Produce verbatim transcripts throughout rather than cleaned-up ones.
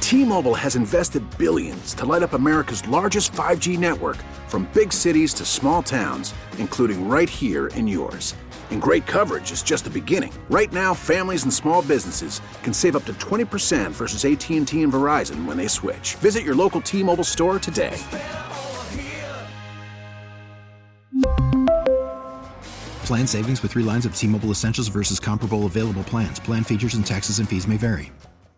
T-Mobile has invested billions to light up America's largest five G network, from big cities to small towns, including right here in yours. And great coverage is just the beginning. Right now, families and small businesses can save up to twenty percent versus A T and T and Verizon when they switch. Visit your local T-Mobile store today. Plan savings with three lines of T-Mobile Essentials versus comparable available plans. Plan features and taxes and fees may vary.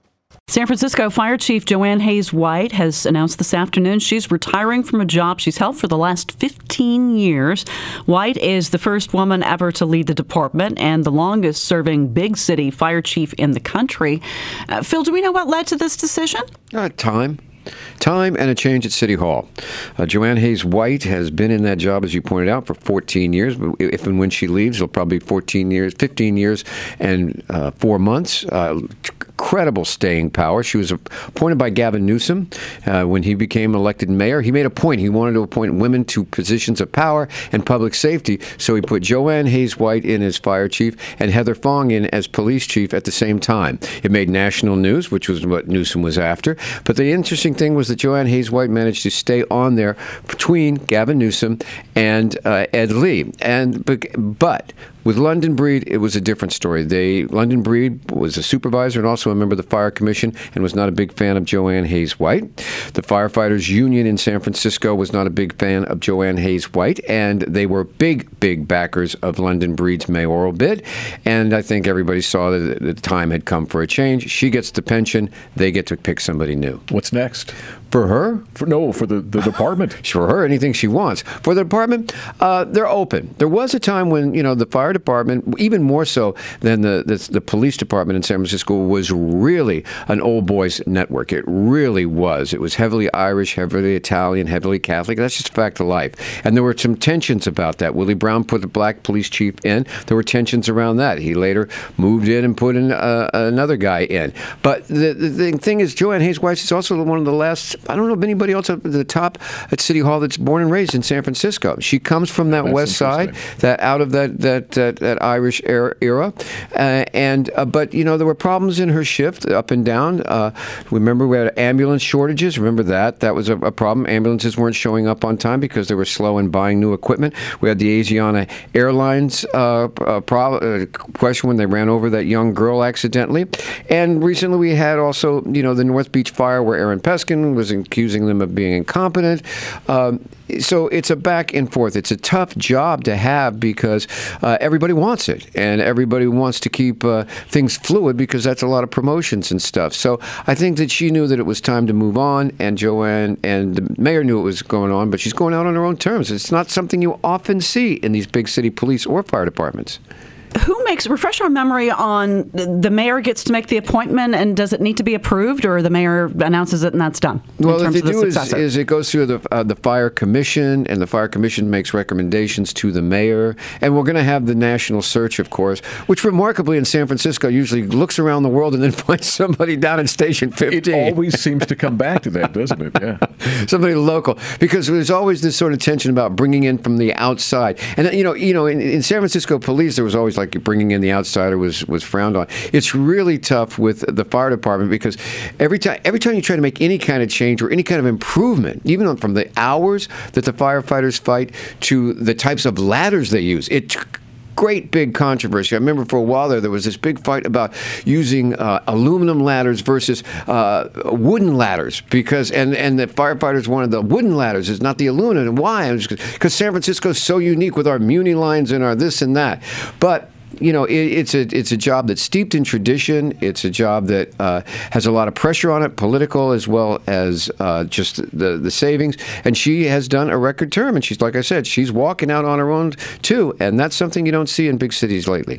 San Francisco Fire Chief Joanne Hayes-White has announced this afternoon she's retiring from a job she's held for the last fifteen years. White is the first woman ever to lead the department and the longest-serving big city fire chief in the country. Uh, Phil, do we know what led to this decision? Uh, time. Time and a change at City Hall. Uh, Joanne Hayes-White has been in that job, as you pointed out, for fourteen years. If and when she leaves, it'll probably be fourteen years, fifteen years and uh, four months. Uh, incredible staying power. She was appointed by Gavin Newsom uh, when he became elected mayor. He made a point. He wanted to appoint women to positions of power and public safety, so he put Joanne Hayes-White in as fire chief and Heather Fong in as police chief at the same time. It made national news, which was what Newsom was after. But the interesting thing was that Joanne Hayes-White managed to stay on there between Gavin Newsom and uh, Ed Lee. And but with London Breed, it was a different story. They London Breed was a supervisor and also a member of the Fire Commission and was not a big fan of Joanne Hayes-White. The Firefighters Union in San Francisco was not a big fan of Joanne Hayes-White, and they were big, big backers of London Breed's mayoral bid. And I think everybody saw that the time had come for a change. She gets the pension. They get to pick somebody new. What's next? For her? For, no, for the, the department. For her, anything she wants. For the department, uh, they're open. There was a time when, you know, the fire department, even more so than the, the the police department in San Francisco, was really an old boys network. It really was. It was heavily Irish, heavily Italian, heavily Catholic. That's just a fact of life. And there were some tensions about that. Willie Brown put the black police chief in. There were tensions around that. He later moved in and put in uh, another guy in. But the, the, the thing is, Joanne Hayes-White is also one of the last, I don't know of anybody else at the top at City Hall that's born and raised in San Francisco. She comes from that That's West Side, that out of that that that, that Irish era, era. Uh, and uh, but you know there were problems in her shift, up and down. Uh, remember we had ambulance shortages. Remember that that was a, a problem. Ambulances weren't showing up on time because they were slow in buying new equipment. We had the Asiana Airlines uh, uh, pro- uh, question when they ran over that young girl accidentally. And recently we had also you know the North Beach fire where Aaron Peskin was accusing them of being incompetent. Um, so it's a back and forth. It's a tough job to have because uh, everybody wants it, and everybody wants to keep uh, things fluid because that's a lot of promotions and stuff. So I think that she knew that it was time to move on, and Joanne and the mayor knew it was going on, but she's going out on her own terms. It's not something you often see in these big city police or fire departments. Who makes, refresh our memory on, the mayor gets to make the appointment, and does it need to be approved, or the mayor announces it and that's done? Well, what they do is, is it goes through the uh, the fire commission, and the fire commission makes recommendations to the mayor. And we're going to have the national search, of course, which remarkably in San Francisco usually looks around the world and then finds somebody down in Station fifteen. It always seems to come back to that, doesn't it? Yeah. Somebody local, because there's always this sort of tension about bringing in from the outside. And you know, you know, in, in San Francisco police, there was always like bringing in the outsider was was frowned on. It's really tough with the fire department because every time every time you try to make any kind of change or any kind of improvement, even from the hours that the firefighters fight to the types of ladders they use, it great big controversy. I remember for a while there, there was this big fight about using uh, aluminum ladders versus uh, wooden ladders because, and, and the firefighters wanted the wooden ladders, it's not the aluminum. And why? Because San Francisco is so unique with our Muni lines and our this and that. But you know, it, it's a it's a job that's steeped in tradition. It's a job that uh, has a lot of pressure on it, political as well as uh, just the the savings. And she has done a record term, and she's like I said, she's walking out on her own too, and that's something you don't see in big cities lately.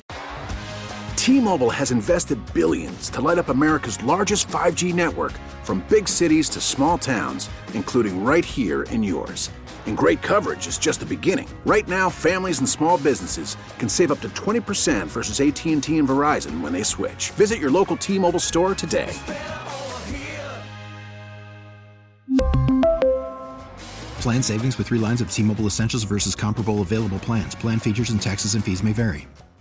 T-Mobile has invested billions to light up America's largest five G network, from big cities to small towns, including right here in yours. And great coverage is just the beginning. Right now, families and small businesses can save up to twenty percent versus A T and T and Verizon when they switch. Visit your local T-Mobile store today. Plan savings with three lines of T-Mobile Essentials versus comparable available plans. Plan features and taxes and fees may vary.